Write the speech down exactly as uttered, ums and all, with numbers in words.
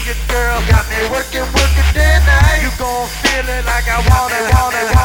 it, girl. Got me working, working day and night. You gon' feel it like I want it, want it, want it.